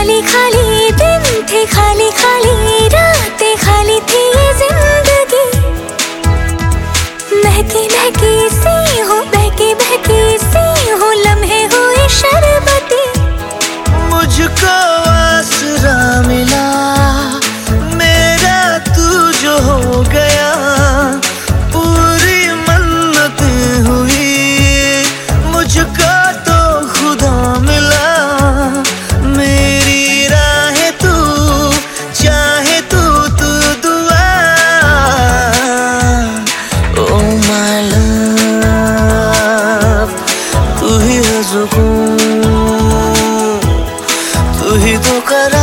खाली खाली दिन थे, खाली खाली रातें, खाली थी ये जिंदगी। महकी महकी सी हूँ, बहकी बहकी सी हूँ, लम्हे हुए शरबती। मुझको आसरा मिला मेरा तू जो हो गया, पूरी मन्नत हुई मुझको तो खुदा मिला। मेरी राहें तू चाहे तू दुआ। ओ माय लव, तू ही है सुकून, तू ही तो करा